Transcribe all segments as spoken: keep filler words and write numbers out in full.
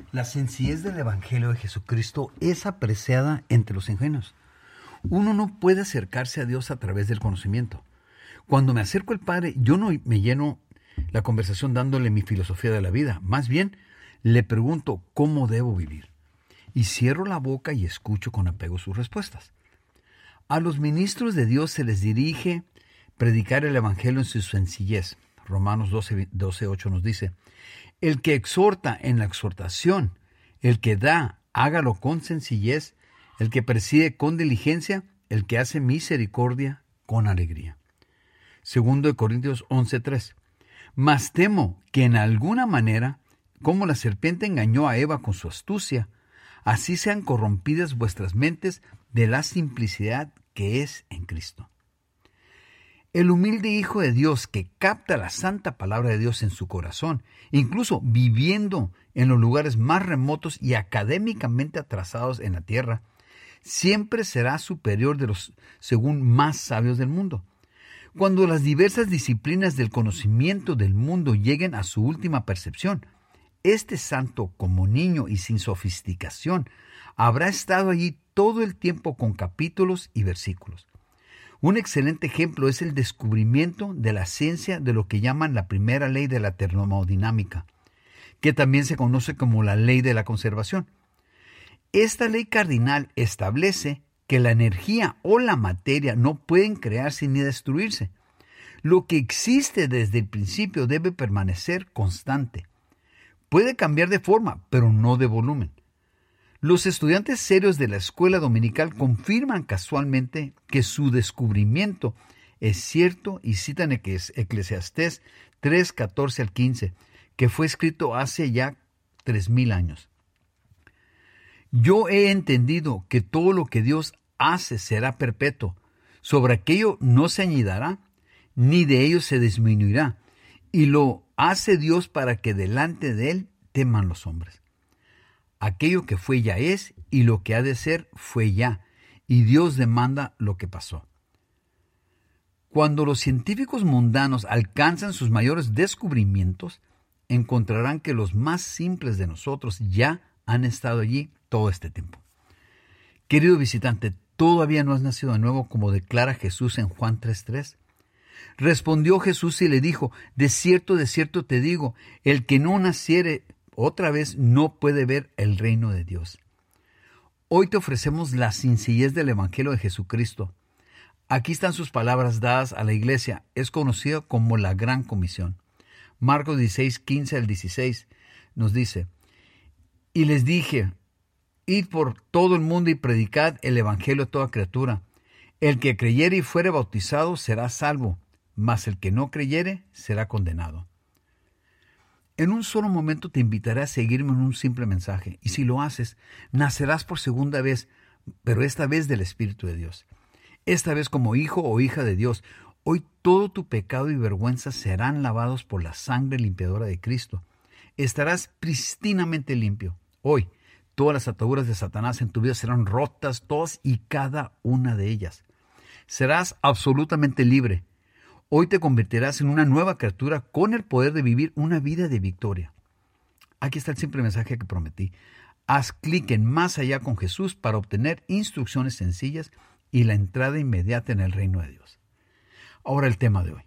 La sencillez del Evangelio de Jesucristo es apreciada entre los ingenuos. Uno no puede acercarse a Dios a través del conocimiento. Cuando me acerco al Padre, yo no me lleno la conversación dándole mi filosofía de la vida. Más bien, le pregunto cómo debo vivir. Y cierro la boca y escucho con apego sus respuestas. A los ministros de Dios se les dirige predicar el Evangelio en su sencillez. Romanos doce, ocho nos dice: el que exhorta en la exhortación, el que da, hágalo con sencillez, el que preside con diligencia, el que hace misericordia con alegría. Segundo de Corintios once, tres. Mas temo que en alguna manera, como la serpiente engañó a Eva con su astucia, así sean corrompidas vuestras mentes de la simplicidad que es en Cristo. El humilde Hijo de Dios que capta la santa palabra de Dios en su corazón, incluso viviendo en los lugares más remotos y académicamente atrasados en la tierra, siempre será superior de los según más sabios del mundo. Cuando las diversas disciplinas del conocimiento del mundo lleguen a su última percepción, este santo, como niño y sin sofisticación, habrá estado allí todo el tiempo con capítulos y versículos. Un excelente ejemplo es el descubrimiento de la ciencia de lo que llaman la primera ley de la termodinámica, que también se conoce como la ley de la conservación. Esta ley cardinal establece que la energía o la materia no pueden crearse ni destruirse. Lo que existe desde el principio debe permanecer constante. Puede cambiar de forma, pero no de volumen. Los estudiantes serios de la escuela dominical confirman casualmente que su descubrimiento es cierto y citan Eclesiastés tres, catorce al quince, que fue escrito hace ya tres mil años. Yo he entendido que todo lo que Dios hace será perpetuo. Sobre aquello no se añadirá, ni de ello se disminuirá. Y lo hace Dios para que delante de Él teman los hombres. Aquello que fue ya es, y lo que ha de ser fue ya. Y Dios demanda lo que pasó. Cuando los científicos mundanos alcanzan sus mayores descubrimientos, encontrarán que los más simples de nosotros ya han estado allí todo este tiempo. Querido visitante, ¿todavía no has nacido de nuevo, como declara Jesús en Juan tres, tres? Respondió Jesús y le dijo: de cierto, de cierto te digo, el que no naciere otra vez no puede ver el reino de Dios. Hoy te ofrecemos la sencillez del Evangelio de Jesucristo. Aquí están sus palabras dadas a la iglesia. Es conocido como la Gran Comisión. Marcos dieciséis, quince al dieciséis nos dice: y les dije, id por todo el mundo y predicad el Evangelio a toda criatura. El que creyere y fuere bautizado será salvo, mas el que no creyere será condenado. En un solo momento te invitaré a seguirme en un simple mensaje, y si lo haces, nacerás por segunda vez, pero esta vez del Espíritu de Dios. Esta vez como hijo o hija de Dios. Hoy todo tu pecado y vergüenza serán lavados por la sangre limpiadora de Cristo. Estarás pristinamente limpio. Hoy, todas las ataduras de Satanás en tu vida serán rotas, todas y cada una de ellas. Serás absolutamente libre. Hoy te convertirás en una nueva criatura con el poder de vivir una vida de victoria. Aquí está el simple mensaje que prometí. Haz clic en Más Allá con Jesús para obtener instrucciones sencillas y la entrada inmediata en el reino de Dios. Ahora el tema de hoy.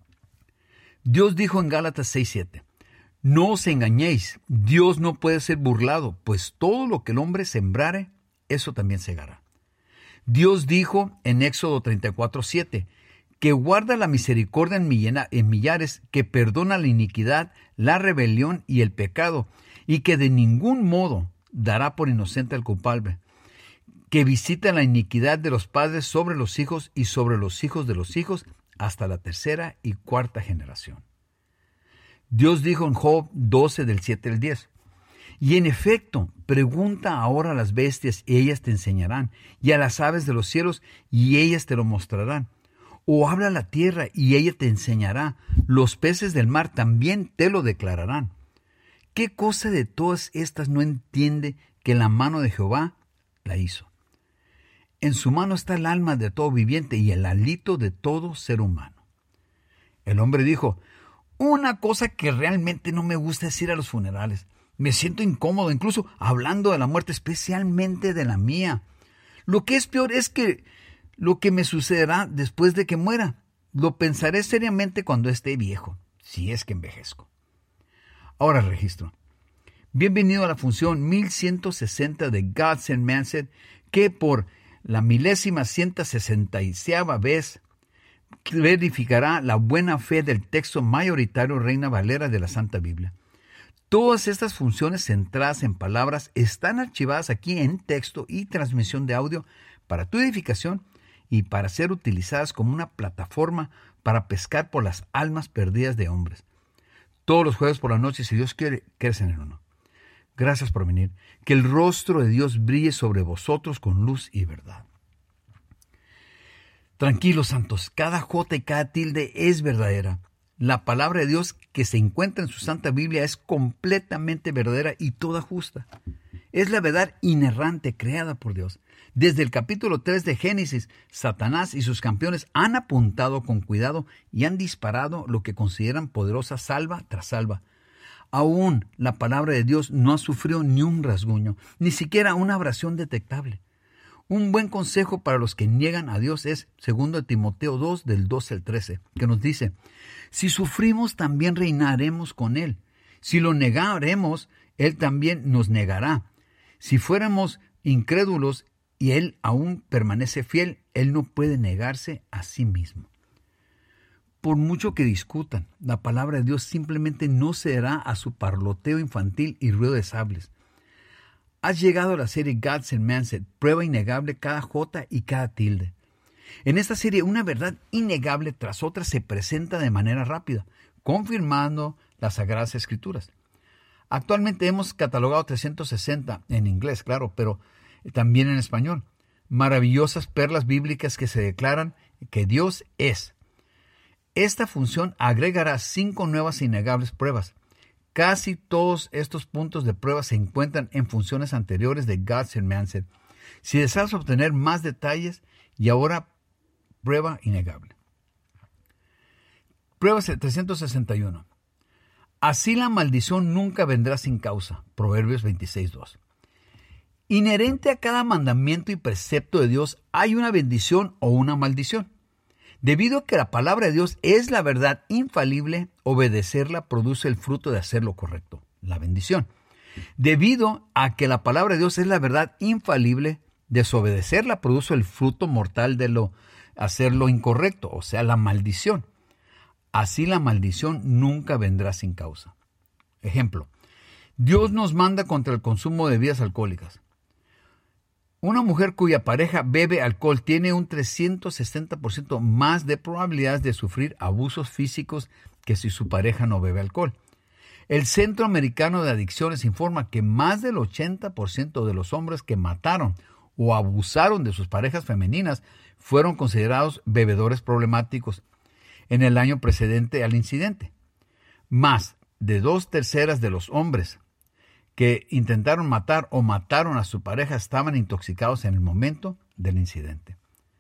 Dios dijo en Gálatas seis, siete: no os engañéis, Dios no puede ser burlado, pues todo lo que el hombre sembrare, eso también segará. Dios dijo en Éxodo treinta y cuatro, siete, que guarda la misericordia en, millena, en millares, que perdona la iniquidad, la rebelión y el pecado, y que de ningún modo dará por inocente al culpable, que visita la iniquidad de los padres sobre los hijos y sobre los hijos de los hijos, hasta la tercera y cuarta generación. Dios dijo en Job doce, del siete al diez, y en efecto, pregunta ahora a las bestias y ellas te enseñarán, y a las aves de los cielos y ellas te lo mostrarán. O habla la tierra y ella te enseñará, los peces del mar también te lo declararán. ¿Qué cosa de todas estas no entiende que la mano de Jehová la hizo? En su mano está el alma de todo viviente y el hálito de todo ser humano. El hombre dijo: una cosa que realmente no me gusta es ir a los funerales. Me siento incómodo, incluso hablando de la muerte, especialmente de la mía. Lo que es peor es que lo que me sucederá después de que muera. Lo pensaré seriamente cuando esté viejo, si es que envejezco. Ahora registro. Bienvenido a la función mil ciento sesenta de Gods and Mindset, que por la milésima ciento sesenta y seis vez verificará la buena fe del texto mayoritario Reina Valera de la Santa Biblia. Todas estas funciones centradas en palabras están archivadas aquí en texto y transmisión de audio para tu edificación y para ser utilizadas como una plataforma para pescar por las almas perdidas de hombres. Todos los jueves por la noche, si Dios quiere, crecen en uno. Gracias por venir. Que el rostro de Dios brille sobre vosotros con luz y verdad. Tranquilos, santos, cada jota y cada tilde es verdadera. La palabra de Dios que se encuentra en su Santa Biblia es completamente verdadera y toda justa. Es la verdad inerrante creada por Dios. Desde el capítulo tres de Génesis, Satanás y sus campeones han apuntado con cuidado y han disparado lo que consideran poderosa salva tras salva. Aún la palabra de Dios no ha sufrido ni un rasguño, ni siquiera una abrasión detectable. Un buen consejo para los que niegan a Dios es segundo de Timoteo dos, del doce al trece, que nos dice: si sufrimos, también reinaremos con Él. Si lo negaremos, Él también nos negará. Si fuéramos incrédulos y Él aún permanece fiel, Él no puede negarse a sí mismo. Por mucho que discutan, la palabra de Dios simplemente no cederá a su parloteo infantil y ruido de sables. Has llegado a la serie Gods and Mindset, prueba innegable cada jota y cada tilde. En esta serie, una verdad innegable tras otra se presenta de manera rápida, confirmando las Sagradas Escrituras. Actualmente hemos catalogado trescientos sesenta, en inglés, claro, pero también en español. Maravillosas perlas bíblicas que se declaran que Dios es. Esta función agregará cinco nuevas e innegables pruebas. Casi todos estos puntos de prueba se encuentran en funciones anteriores de Gods and Mindset. Si deseas obtener más detalles, y ahora prueba innegable. Prueba trescientos sesenta y uno. Así la maldición nunca vendrá sin causa. Proverbios veintiséis, dos. Inherente a cada mandamiento y precepto de Dios hay una bendición o una maldición. Debido a que la palabra de Dios es la verdad infalible, obedecerla produce el fruto de hacer lo correcto, la bendición. Debido a que la palabra de Dios es la verdad infalible, desobedecerla produce el fruto mortal de lo hacer lo incorrecto, o sea, la maldición. Así la maldición nunca vendrá sin causa. Ejemplo, Dios nos manda contra el consumo de bebidas alcohólicas. Una mujer cuya pareja bebe alcohol tiene un trescientos sesenta por ciento más de probabilidades de sufrir abusos físicos que si su pareja no bebe alcohol. El Centro Americano de Adicciones informa que más del ochenta por ciento de los hombres que mataron o abusaron de sus parejas femeninas fueron considerados bebedores problemáticos en el año precedente al incidente. Más de dos terceras de los hombres que intentaron matar o mataron a su pareja estaban intoxicados en el momento del incidente.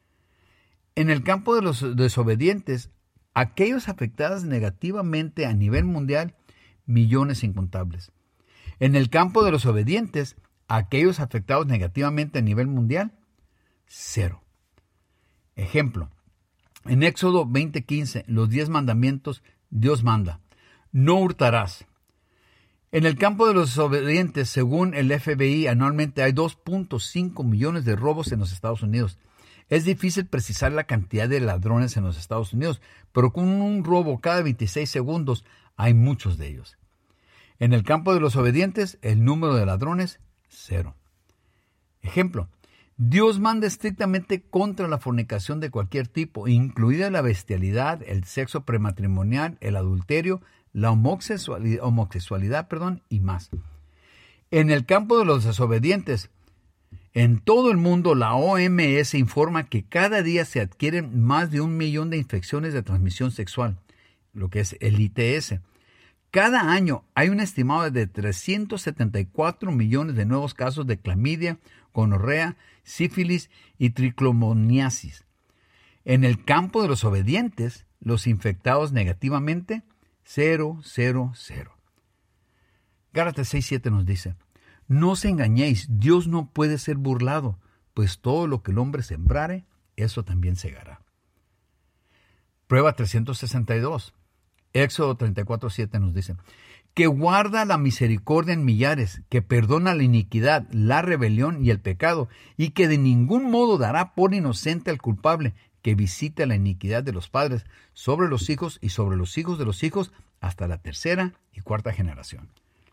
En el campo de los desobedientes, aquellos afectados negativamente a nivel mundial, millones incontables. En el campo de los obedientes, aquellos afectados negativamente a nivel mundial, cero. Ejemplo, en Éxodo veinte quince, los diez mandamientos, Dios manda: no hurtarás. En el campo de los desobedientes, según el F B I, anualmente hay dos punto cinco millones de robos en los Estados Unidos. Es difícil precisar la cantidad de ladrones en los Estados Unidos, pero con un robo cada veintiséis segundos hay muchos de ellos. En el campo de los obedientes, el número de ladrones, cero. Ejemplo, Dios manda estrictamente contra la fornicación de cualquier tipo, incluida la bestialidad, el sexo prematrimonial, el adulterio, la homosexualidad, homosexualidad perdón, y más. En el campo de los desobedientes, en todo el mundo la O M S informa que cada día se adquieren más de un millón de infecciones de transmisión sexual, lo que es el I T S. Cada año hay un estimado de trescientos setenta y cuatro millones de nuevos casos de clamidia, gonorrea, sífilis y tricomoniasis. En el campo de los obedientes, los infectados negativamente, cero, cero, cero. Gálatas seis siete nos dice, no os engañéis, Dios no puede ser burlado, pues todo lo que el hombre sembrare, eso también segará. Prueba trescientos sesenta y dos. Éxodo treinta y cuatro siete nos dice, que guarda la misericordia en millares, que perdona la iniquidad, la rebelión y el pecado, y que de ningún modo dará por inocente al culpable, que visite la iniquidad de los padres sobre los hijos y sobre los hijos de los hijos hasta la tercera y cuarta generación.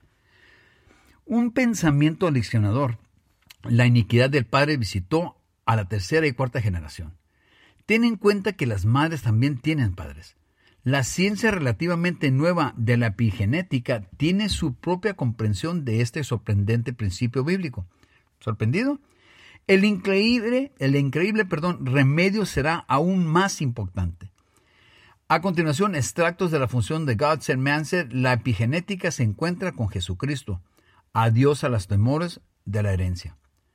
Un pensamiento aleccionador. La iniquidad del padre visitó a la tercera y cuarta generación. Ten en cuenta que las madres también tienen padres. La ciencia relativamente nueva de la epigenética tiene su propia comprensión de este sorprendente principio bíblico. ¿Sorprendido? El increíble, el increíble, perdón, remedio será aún más importante. A continuación, extractos de la función de God Said, Man Said. La epigenética se encuentra con Jesucristo. Adiós a los temores de la herencia.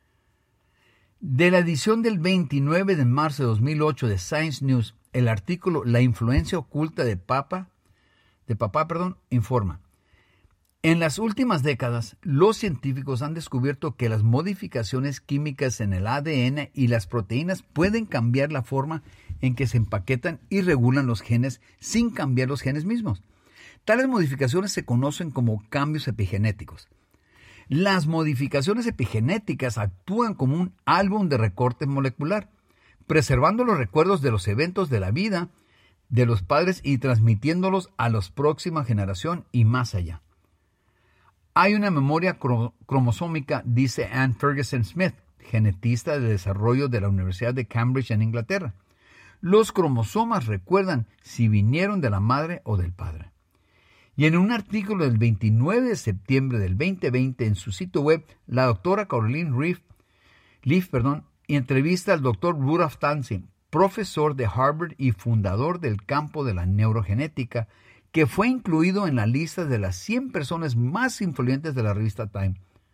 De la edición del veintinueve de marzo de dos mil ocho de Science News, el artículo La influencia oculta de Papa, de Papá, perdón, informa. En las últimas décadas, los científicos han descubierto que las modificaciones químicas en el A D N y las proteínas pueden cambiar la forma en que se empaquetan y regulan los genes sin cambiar los genes mismos. Tales modificaciones se conocen como cambios epigenéticos. Las modificaciones epigenéticas actúan como un álbum de recorte molecular, preservando los recuerdos de los eventos de la vida de los padres y transmitiéndolos a la próxima generación y más allá. Hay una memoria cro- cromosómica, dice Anne Ferguson Smith, genetista de desarrollo de la Universidad de Cambridge en Inglaterra. Los cromosomas recuerdan si vinieron de la madre o del padre. Y en un artículo del veintinueve de septiembre del veinte veinte en su sitio web, la doctora Caroline Leaf, Leaf perdón, entrevista al doctor Rudolf Tanzi, profesor de Harvard y fundador del campo de la neurogenética, que fue incluido en la lista de las cien personas más influyentes de la revista Time.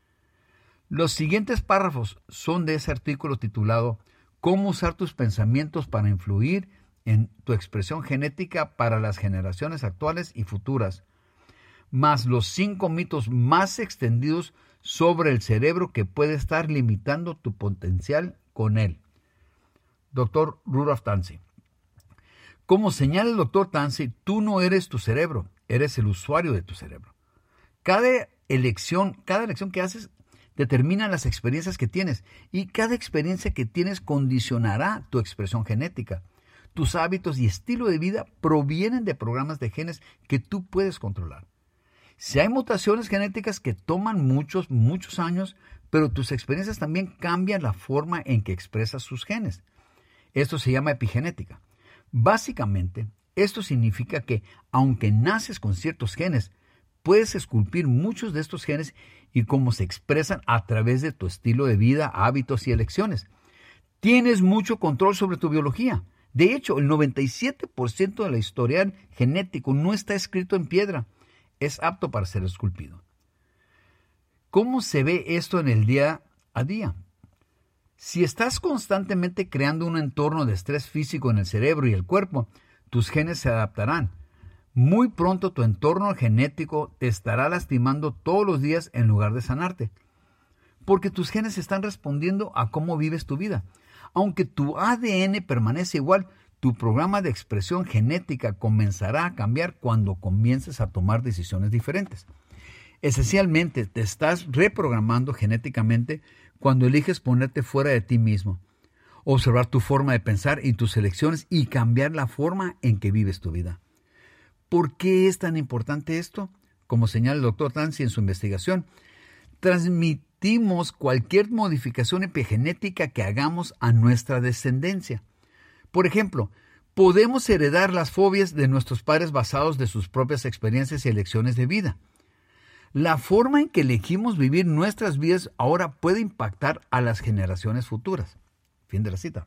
Los siguientes párrafos son de ese artículo titulado «Cómo usar tus pensamientos para influir en tu expresión genética para las generaciones actuales y futuras», más los cinco mitos más extendidos sobre el cerebro que puede estar limitando tu potencial con él. doctor Rudolf Tanzi. Como señala el doctor Tanzi, tú no eres tu cerebro, eres el usuario de tu cerebro. Cada elección, cada elección que haces determina las experiencias que tienes y cada experiencia que tienes condicionará tu expresión genética. Tus hábitos y estilo de vida provienen de programas de genes que tú puedes controlar. Si hay mutaciones genéticas que toman muchos, muchos años, pero tus experiencias también cambian la forma en que expresas sus genes. Esto se llama epigenética. Básicamente, esto significa que, aunque naces con ciertos genes, puedes esculpir muchos de estos genes y cómo se expresan a través de tu estilo de vida, hábitos y elecciones. Tienes mucho control sobre tu biología. De hecho, el noventa y siete por ciento del historial genético no está escrito en piedra. Es apto para ser esculpido. ¿Cómo se ve esto en el día a día? Si estás constantemente creando un entorno de estrés físico en el cerebro y el cuerpo, tus genes se adaptarán. Muy pronto tu entorno genético te estará lastimando todos los días en lugar de sanarte. Porque tus genes están respondiendo a cómo vives tu vida. Aunque tu A D N permanece igual, tu programa de expresión genética comenzará a cambiar cuando comiences a tomar decisiones diferentes. Esencialmente, te estás reprogramando genéticamente cuando eliges ponerte fuera de ti mismo, observar tu forma de pensar y tus elecciones y cambiar la forma en que vives tu vida. ¿Por qué es tan importante esto? Como señala el doctor Tanzi en su investigación, transmitimos cualquier modificación epigenética que hagamos a nuestra descendencia. Por ejemplo, podemos heredar las fobias de nuestros padres basados de sus propias experiencias y elecciones de vida. La forma en que elegimos vivir nuestras vidas ahora puede impactar a las generaciones futuras. Fin de la cita.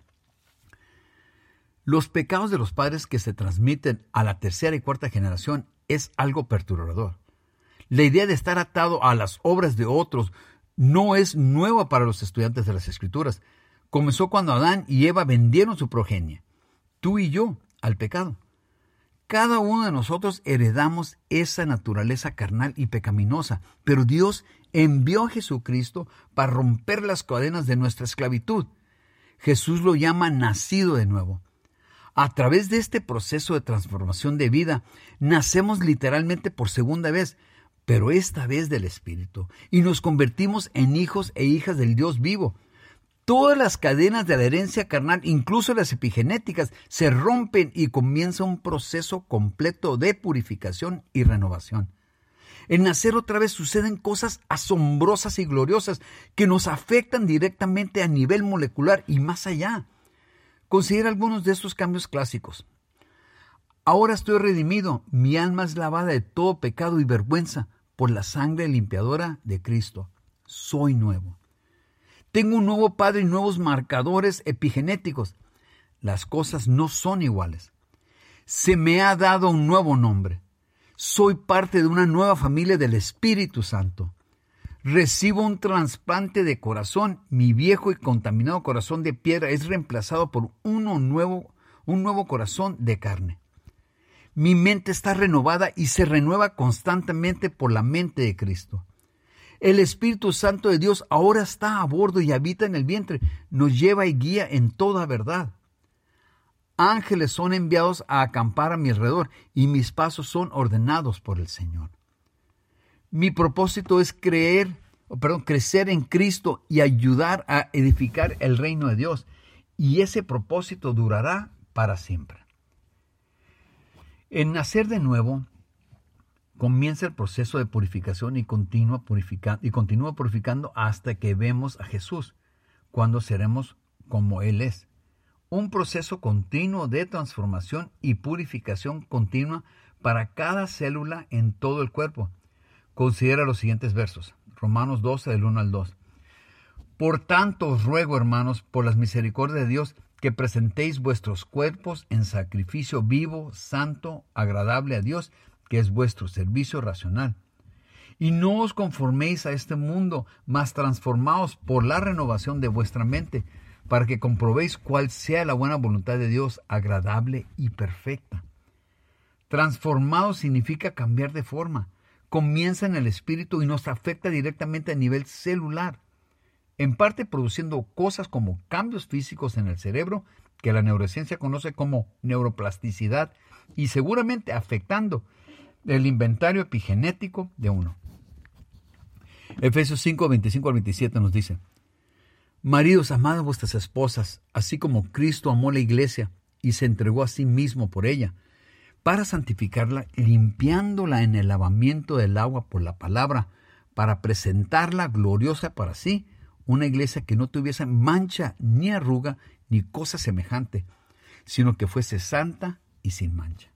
Los pecados de los padres que se transmiten a la tercera y cuarta generación es algo perturbador. La idea de estar atado a las obras de otros no es nueva para los estudiantes de las Escrituras. Comenzó cuando Adán y Eva vendieron su progenie, tú y yo, al pecado. Cada uno de nosotros heredamos esa naturaleza carnal y pecaminosa, pero Dios envió a Jesucristo para romper las cadenas de nuestra esclavitud. Jesús lo llama nacido de nuevo. A través de este proceso de transformación de vida, nacemos literalmente por segunda vez, pero esta vez del Espíritu, y nos convertimos en hijos e hijas del Dios vivo. Todas las cadenas de la herencia carnal, incluso las epigenéticas, se rompen y comienza un proceso completo de purificación y renovación. En nacer otra vez suceden cosas asombrosas y gloriosas que nos afectan directamente a nivel molecular y más allá. Considera algunos de estos cambios clásicos. Ahora estoy redimido, mi alma es lavada de todo pecado y vergüenza por la sangre limpiadora de Cristo. Soy nuevo. Tengo un nuevo padre y nuevos marcadores epigenéticos. Las cosas no son iguales. Se me ha dado un nuevo nombre. Soy parte de una nueva familia del Espíritu Santo. Recibo un trasplante de corazón. Mi viejo y contaminado corazón de piedra es reemplazado por uno nuevo, un nuevo corazón de carne. Mi mente está renovada y se renueva constantemente por la mente de Cristo. El Espíritu Santo de Dios ahora está a bordo y habita en el vientre. Nos lleva y guía en toda verdad. Ángeles son enviados a acampar a mi alrededor y mis pasos son ordenados por el Señor. Mi propósito es creer, perdón, crecer en Cristo y ayudar a edificar el reino de Dios. Y ese propósito durará para siempre. En nacer de nuevo, comienza el proceso de purificación y continúa purificando, y continúa purificando hasta que vemos a Jesús, cuando seremos como Él es. Un proceso continuo de transformación y purificación continua para cada célula en todo el cuerpo. Considera los siguientes versos. Romanos doce, del uno al dos. Por tanto os ruego, hermanos, por las misericordias de Dios, que presentéis vuestros cuerpos en sacrificio vivo, santo, agradable a Dios, que es vuestro servicio racional. Y no os conforméis a este mundo, mas transformaos por la renovación de vuestra mente, para que comprobéis cuál sea la buena voluntad de Dios, agradable y perfecta. Transformado significa cambiar de forma. Comienza en el espíritu y nos afecta directamente a nivel celular, en parte produciendo cosas como cambios físicos en el cerebro, que la neurociencia conoce como neuroplasticidad, y seguramente afectando el inventario epigenético de uno. Efesios cinco, veinticinco al veintisiete nos dice: Maridos, amad a vuestras esposas, así como Cristo amó la iglesia y se entregó a sí mismo por ella, para santificarla, limpiándola en el lavamiento del agua por la palabra, para presentarla gloriosa para sí, una iglesia que no tuviese mancha, ni arruga, ni cosa semejante, sino que fuese santa y sin mancha.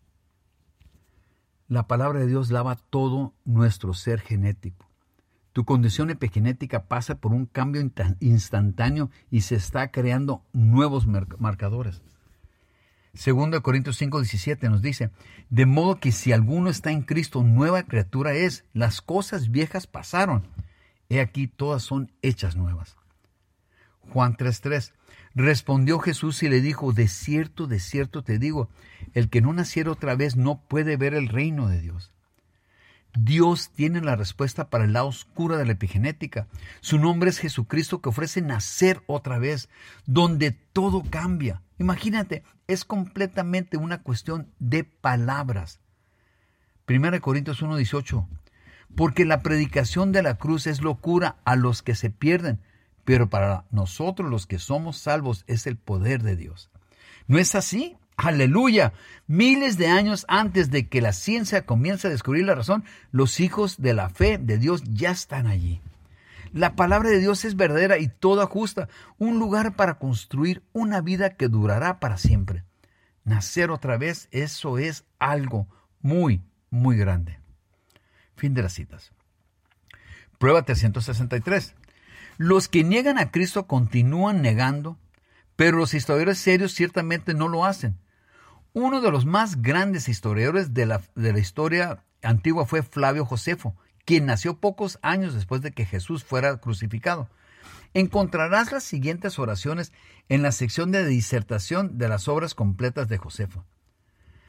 La palabra de Dios lava todo nuestro ser genético. Tu condición epigenética pasa por un cambio instantáneo y se está creando nuevos marcadores. Segundo de Corintios cinco, diecisiete nos dice: de modo que si alguno está en Cristo, nueva criatura es, las cosas viejas pasaron, he aquí todas son hechas nuevas. Juan tres, tres. Respondió Jesús y le dijo: de cierto, de cierto te digo, el que no naciera otra vez no puede ver el reino de Dios. Dios tiene la respuesta para el lado oscuro de la epigenética. Su nombre es Jesucristo, que ofrece nacer otra vez, donde todo cambia. Imagínate, es completamente una cuestión de palabras. Primera de Corintios uno, dieciocho. Porque la predicación de la cruz es locura a los que se pierden, pero para nosotros los que somos salvos es el poder de Dios. ¿No es así? ¡Aleluya! Miles de años antes de que la ciencia comience a descubrir la razón, los hijos de la fe de Dios ya están allí. La palabra de Dios es verdadera y toda justa, un lugar para construir una vida que durará para siempre. Nacer otra vez, eso es algo muy, muy grande. Fin de las citas. Prueba trescientos sesenta y tres. Los que niegan a Cristo continúan negando, pero los historiadores serios ciertamente no lo hacen. Uno de los más grandes historiadores de la, de la historia antigua fue Flavio Josefo, quien nació pocos años después de que Jesús fuera crucificado. Encontrarás las siguientes oraciones en la sección de disertación de las obras completas de Josefo.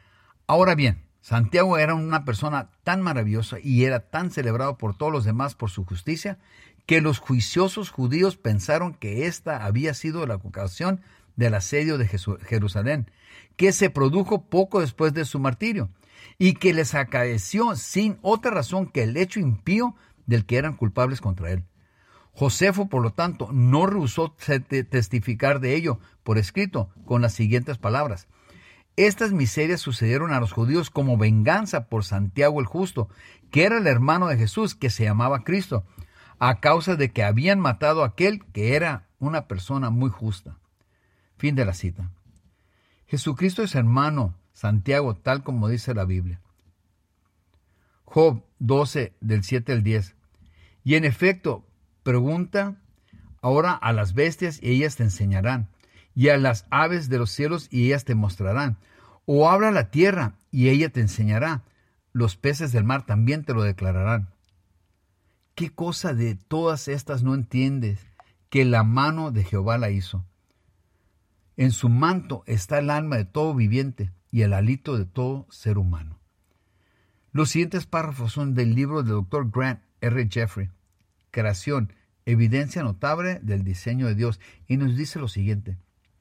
Ahora bien, Santiago era una persona tan maravillosa y era tan celebrado por todos los demás por su justicia, que los juiciosos judíos pensaron que esta había sido la ocasión del asedio de Jerusalén, que se produjo poco después de su martirio, y que les acaeció sin otra razón que el hecho impío del que eran culpables contra él. Josefo, por lo tanto, no rehusó testificar de ello por escrito con las siguientes palabras: estas miserias sucedieron a los judíos como venganza por Santiago el justo, que era el hermano de Jesús, que se llamaba Cristo, a causa de que habían matado a aquel que era una persona muy justa. Fin de la cita. Jesucristo es hermano Santiago, tal como dice la Biblia. Job doce, del siete al diez. Y en efecto, pregunta ahora a las bestias y ellas te enseñarán, y a las aves de los cielos y ellas te mostrarán. O habla a la tierra y ella te enseñará. Los peces del mar también te lo declararán. ¿Qué cosa de todas estas no entiendes que la mano de Jehová la hizo? En su manto está el alma de todo viviente y el hálito de todo ser humano. Los siguientes párrafos son del libro del doctor Grant R. Jeffrey, Creación, evidencia notable del diseño de Dios, y nos dice lo siguiente: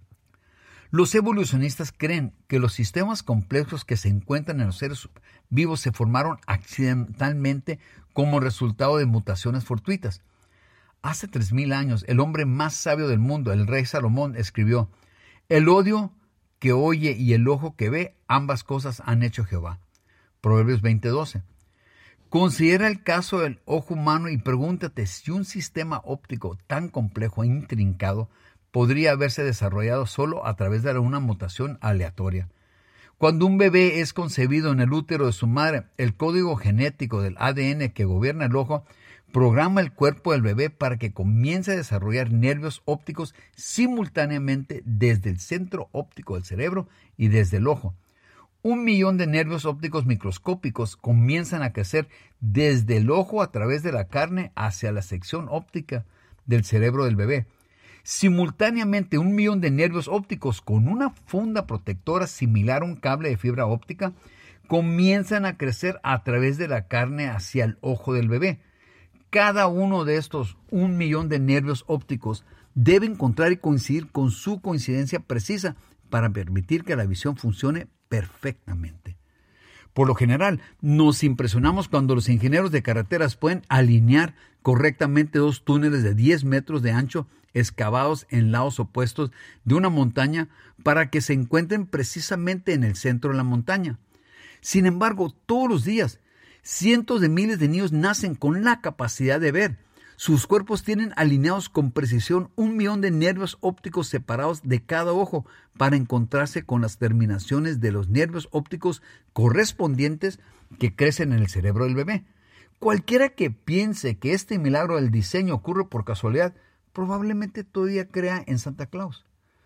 los evolucionistas creen que los sistemas complejos que se encuentran en los seres vivos se formaron accidentalmente como resultado de mutaciones fortuitas. Hace tres mil años, el hombre más sabio del mundo, el rey Salomón, escribió: el odio que oye y el ojo que ve, ambas cosas han hecho Jehová. Proverbios veinte, doce. Considera el caso del ojo humano y pregúntate si un sistema óptico tan complejo e intrincado podría haberse desarrollado solo a través de una mutación aleatoria. Cuando un bebé es concebido en el útero de su madre, el código genético del A D N que gobierna el ojo programa el cuerpo del bebé para que comience a desarrollar nervios ópticos simultáneamente desde el centro óptico del cerebro y desde el ojo. Un millón de nervios ópticos microscópicos comienzan a crecer desde el ojo a través de la carne hacia la sección óptica del cerebro del bebé. Simultáneamente, un millón de nervios ópticos con una funda protectora similar a un cable de fibra óptica comienzan a crecer a través de la carne hacia el ojo del bebé. Cada uno de estos un millón de nervios ópticos debe encontrar y coincidir con su coincidencia precisa para permitir que la visión funcione perfectamente. Por lo general, nos impresionamos cuando los ingenieros de carreteras pueden alinear correctamente dos túneles de diez metros de ancho excavados en lados opuestos de una montaña para que se encuentren precisamente en el centro de la montaña. Sin embargo, todos los días, cientos de miles de niños nacen con la capacidad de ver. Sus cuerpos tienen alineados con precisión un millón de nervios ópticos separados de cada ojo para encontrarse con las terminaciones de los nervios ópticos correspondientes que crecen en el cerebro del bebé. Cualquiera que piense que este milagro del diseño ocurre por casualidad, probablemente todavía crea en Santa Claus.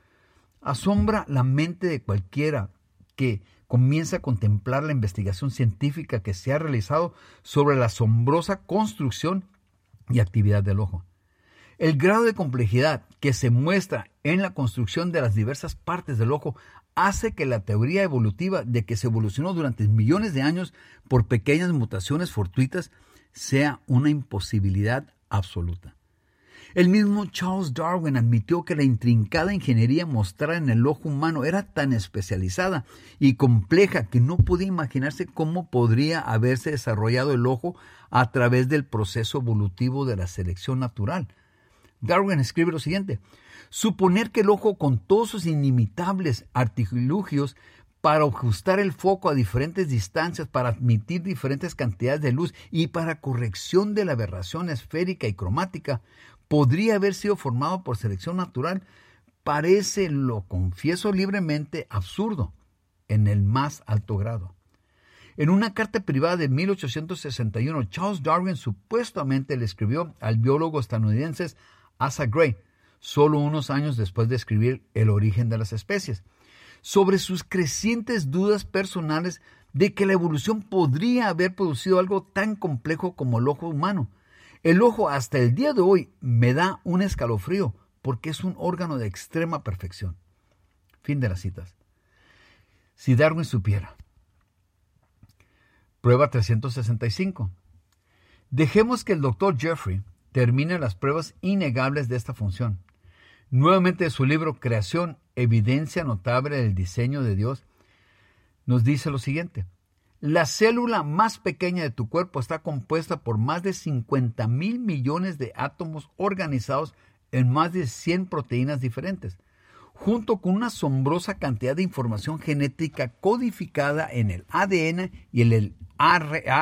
Asombra la mente de cualquiera que comienza a contemplar la investigación científica que se ha realizado sobre la asombrosa construcción y actividad del ojo. El grado de complejidad que se muestra en la construcción de las diversas partes del ojo hace que la teoría evolutiva de que se evolucionó durante millones de años por pequeñas mutaciones fortuitas sea una imposibilidad absoluta. El mismo Charles Darwin admitió que la intrincada ingeniería mostrada en el ojo humano era tan especializada y compleja que no podía imaginarse cómo podría haberse desarrollado el ojo a través del proceso evolutivo de la selección natural. Darwin escribe lo siguiente: suponer que el ojo, con todos sus inimitables artilugios para ajustar el foco a diferentes distancias, para admitir diferentes cantidades de luz y para corrección de la aberración esférica y cromática, podría haber sido formado por selección natural, parece, lo confieso libremente, absurdo en el más alto grado. En una carta privada de mil ochocientos sesenta y uno, Charles Darwin supuestamente le escribió al biólogo estadounidense Asa Gray, solo unos años después de escribir El origen de las especies, sobre sus crecientes dudas personales de que la evolución podría haber producido algo tan complejo como el ojo humano. El ojo hasta el día de hoy me da un escalofrío porque es un órgano de extrema perfección. Fin de las citas. Si Darwin supiera Prueba trescientos sesenta y cinco. Dejemos que el doctor Jeffrey termine las pruebas innegables de esta función. Nuevamente, su libro Creación, evidencia notable del diseño de Dios, nos dice lo siguiente. La célula más pequeña de tu cuerpo está compuesta por más de cincuenta mil millones de átomos organizados en más de cien proteínas diferentes, junto con una asombrosa cantidad de información genética codificada en el A D N y en el A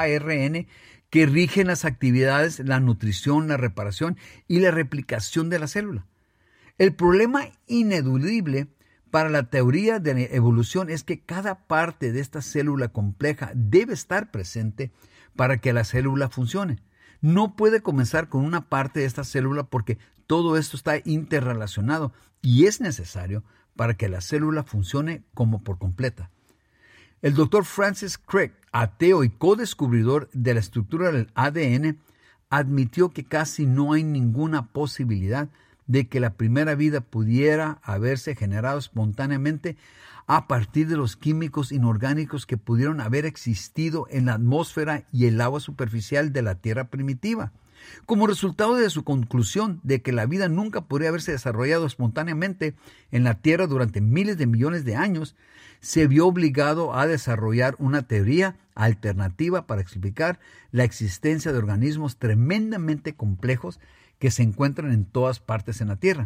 R N que rigen las actividades, la nutrición, la reparación y la replicación de la célula. El problema ineludible para la teoría de la evolución es que cada parte de esta célula compleja debe estar presente para que la célula funcione. No puede comenzar con una parte de esta célula porque todo esto está interrelacionado y es necesario para que la célula funcione como por completa. El doctor Francis Crick, ateo y codescubridor de la estructura del A D N, admitió que casi no hay ninguna posibilidad de que la primera vida pudiera haberse generado espontáneamente a partir de los químicos inorgánicos que pudieron haber existido en la atmósfera y el agua superficial de la Tierra primitiva. Como resultado de su conclusión de que la vida nunca podría haberse desarrollado espontáneamente en la Tierra durante miles de millones de años, se vio obligado a desarrollar una teoría alternativa para explicar la existencia de organismos tremendamente complejos que se encuentran en todas partes en la Tierra.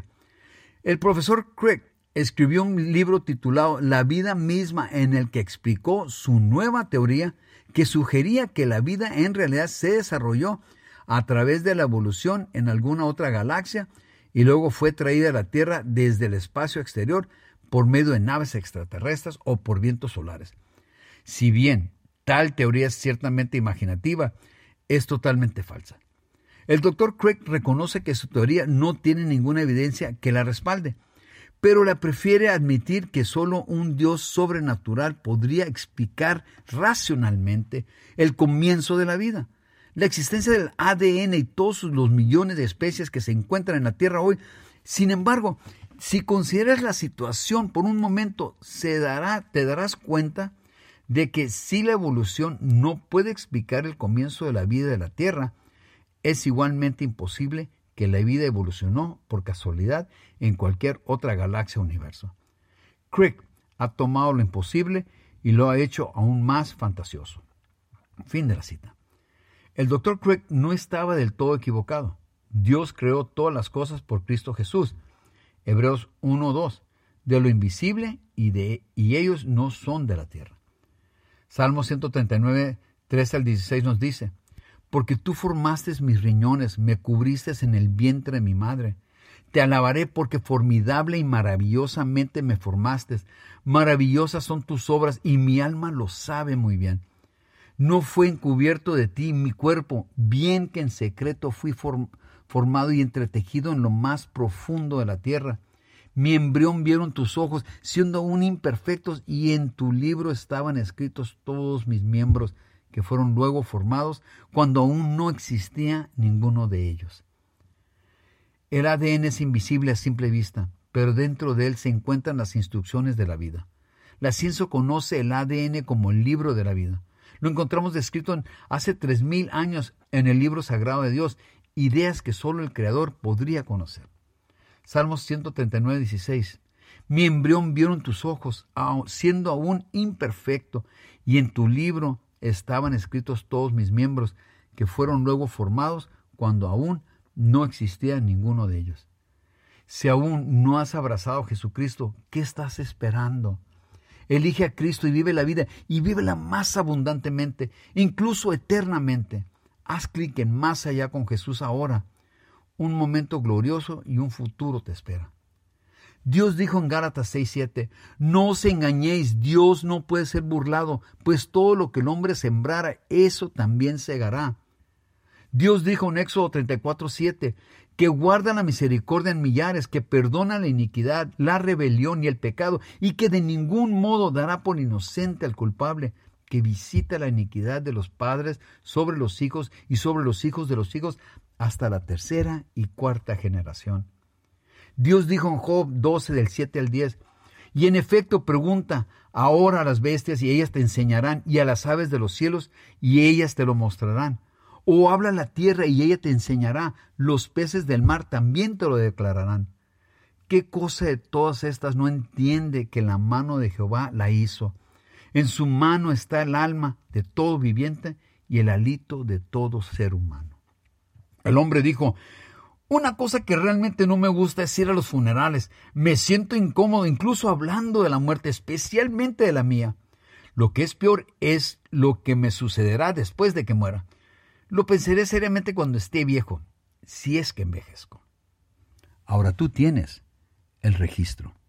El profesor Crick escribió un libro titulado La vida misma, en el que explicó su nueva teoría que sugería que la vida en realidad se desarrolló a través de la evolución en alguna otra galaxia y luego fue traída a la Tierra desde el espacio exterior por medio de naves extraterrestres o por vientos solares. Si bien tal teoría es ciertamente imaginativa, es totalmente falsa. El doctor Crick reconoce que su teoría no tiene ninguna evidencia que la respalde, pero la prefiere admitir que solo un Dios sobrenatural podría explicar racionalmente el comienzo de la vida. La existencia del A D N y todos los millones de especies que se encuentran en la Tierra hoy. Sin embargo, si consideras la situación por un momento, se dará, te darás cuenta de que si la evolución no puede explicar el comienzo de la vida de la Tierra, es igualmente imposible que la vida evolucionó por casualidad en cualquier otra galaxia o universo. Crick ha tomado lo imposible y lo ha hecho aún más fantasioso. Fin de la cita. El doctor Crick no estaba del todo equivocado. Dios creó todas las cosas por Cristo Jesús. Hebreos uno dos. De lo invisible y, de, y ellos no son de la tierra. Salmo ciento treinta y nueve, trece al dieciséis nos dice: porque tú formaste mis riñones, me cubriste en el vientre de mi madre. Te alabaré porque formidable y maravillosamente me formaste. Maravillosas son tus obras y mi alma lo sabe muy bien. No fue encubierto de ti mi cuerpo, bien que en secreto fui form- formado y entretejido en lo más profundo de la tierra. Mi embrión vieron tus ojos, siendo aún imperfectos, y en tu libro estaban escritos todos mis miembros, que fueron luego formados cuando aún no existía ninguno de ellos. El A D N es invisible a simple vista, pero dentro de él se encuentran las instrucciones de la vida. La ciencia conoce el A D N como el libro de la vida. Lo encontramos descrito en, hace tres mil años en el libro sagrado de Dios, ideas que solo el Creador podría conocer. Salmos ciento treinta y nueve, dieciséis. Mi embrión vieron tus ojos, siendo aún imperfecto, y en tu libro estaban escritos todos mis miembros, que fueron luego formados cuando aún no existía ninguno de ellos. Si aún no has abrazado a Jesucristo, ¿qué estás esperando? Elige a Cristo y vive la vida, y vívela más abundantemente, incluso eternamente. Haz clic en Más Allá con Jesús ahora. Un momento glorioso y un futuro te espera. Dios dijo en Gálatas seis siete, no os engañéis, Dios no puede ser burlado, pues todo lo que el hombre sembrara, eso también segará. Dios dijo en Éxodo treinta y cuatro siete, que guarda la misericordia en millares, que perdona la iniquidad, la rebelión y el pecado, y que de ningún modo dará por inocente al culpable, que visita la iniquidad de los padres sobre los hijos y sobre los hijos de los hijos, hasta la tercera y cuarta generación. Dios dijo en Job doce del siete al diez, Y en efecto pregunta ahora a las bestias y ellas te enseñarán, y a las aves de los cielos y ellas te lo mostrarán. O habla la tierra y ella te enseñará, los peces del mar también te lo declararán. ¿Qué cosa de todas estas no entiende que la mano de Jehová la hizo? En su mano está el alma de todo viviente y el hálito de todo ser humano. El hombre dijo: una cosa que realmente no me gusta es ir a los funerales. Me siento incómodo incluso hablando de la muerte, especialmente de la mía. Lo que es peor es lo que me sucederá después de que muera. Lo pensaré seriamente cuando esté viejo, si es que envejezco. Ahora tú tienes el registro.